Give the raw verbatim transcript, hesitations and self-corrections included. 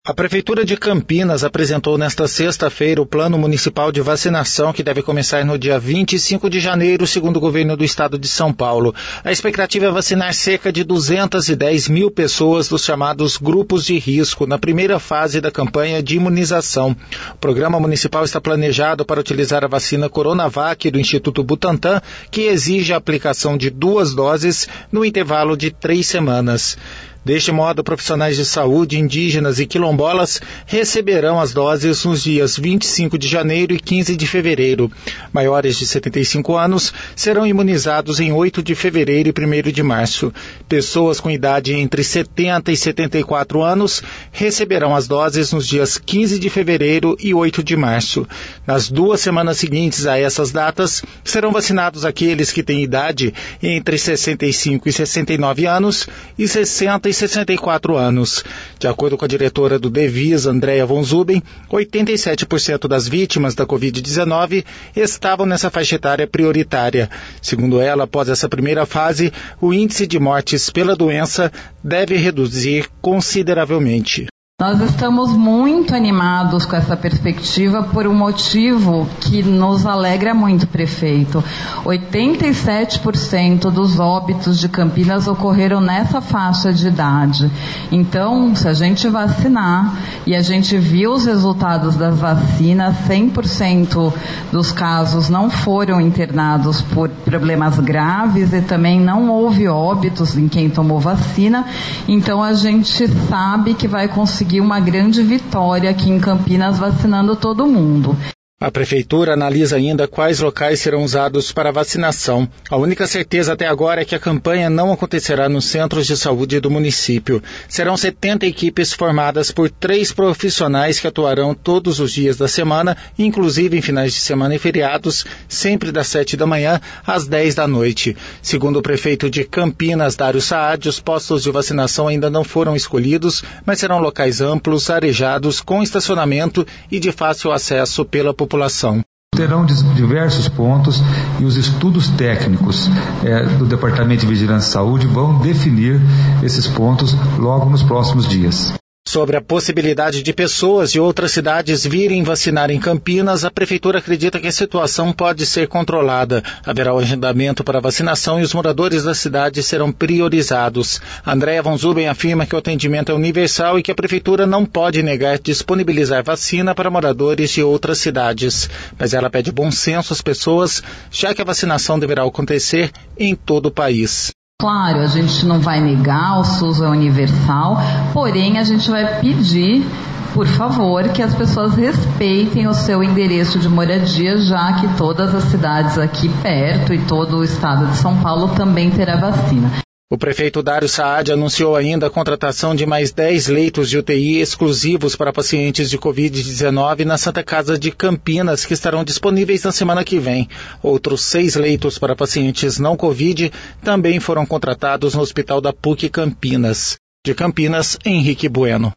A Prefeitura de Campinas apresentou nesta sexta-feira o Plano Municipal de Vacinação, que deve começar no dia vinte e cinco de janeiro, segundo o governo do estado de São Paulo. A expectativa é vacinar cerca de duzentas e dez mil pessoas dos chamados grupos de risco, na primeira fase da campanha de imunização. O programa municipal está planejado para utilizar a vacina Coronavac do Instituto Butantan, que exige a aplicação de duas doses no intervalo de três semanas. Deste modo, profissionais de saúde, indígenas e quilombolas receberão as doses nos dias vinte e cinco de janeiro e quinze de fevereiro. Maiores de setenta e cinco anos serão imunizados em oito de fevereiro e primeiro de março. Pessoas com idade entre setenta e setenta e quatro anos receberão as doses nos dias quinze de fevereiro e oito de março. Nas duas semanas seguintes a essas datas, serão vacinados aqueles que têm idade entre sessenta e cinco e sessenta e nove anos e sessenta e sessenta e quatro anos. De acordo com a diretora do Devisa, Andrea von Zuben, oitenta e sete por cento das vítimas da covid dezenove estavam nessa faixa etária prioritária. Segundo ela, após essa primeira fase, o índice de mortes pela doença deve reduzir consideravelmente. Nós estamos muito animados com essa perspectiva por um motivo que nos alegra muito, prefeito. oitenta e sete por cento dos óbitos de Campinas ocorreram nessa faixa de idade. Então, se a gente vacinar, e a gente viu os resultados das vacinas, cem por cento dos casos não foram internados por problemas graves e também não houve óbitos em quem tomou vacina. Então, a gente sabe que vai conseguir uma grande vitória aqui em Campinas, vacinando todo mundo. A Prefeitura analisa ainda quais locais serão usados para vacinação. A única certeza até agora é que a campanha não acontecerá nos centros de saúde do município. Serão setenta equipes formadas por três profissionais que atuarão todos os dias da semana, inclusive em finais de semana e feriados, sempre das sete da manhã às dez da noite. Segundo o prefeito de Campinas, Dário Saad, os postos de vacinação ainda não foram escolhidos, mas serão locais amplos, arejados, com estacionamento e de fácil acesso pela população. população. Terão diversos pontos e os estudos técnicos é, do Departamento de Vigilância e Saúde vão definir esses pontos logo nos próximos dias. Sobre a possibilidade de pessoas de outras cidades virem vacinar em Campinas, a Prefeitura acredita que a situação pode ser controlada. Haverá o agendamento para vacinação e os moradores da cidade serão priorizados. Andrea von Zuben afirma que o atendimento é universal e que a Prefeitura não pode negar disponibilizar vacina para moradores de outras cidades. Mas ela pede bom senso às pessoas, já que a vacinação deverá acontecer em todo o país. Claro, a gente não vai negar, o SUS é universal, porém a gente vai pedir, por favor, que as pessoas respeitem o seu endereço de moradia, já que todas as cidades aqui perto e todo o estado de São Paulo também terá vacina. O prefeito Dário Saad anunciou ainda a contratação de mais dez leitos de U T I exclusivos para pacientes de covid dezenove na Santa Casa de Campinas, que estarão disponíveis na semana que vem. Outros seis leitos para pacientes não Covid também foram contratados no Hospital da P U C Campinas. De Campinas, Henrique Bueno.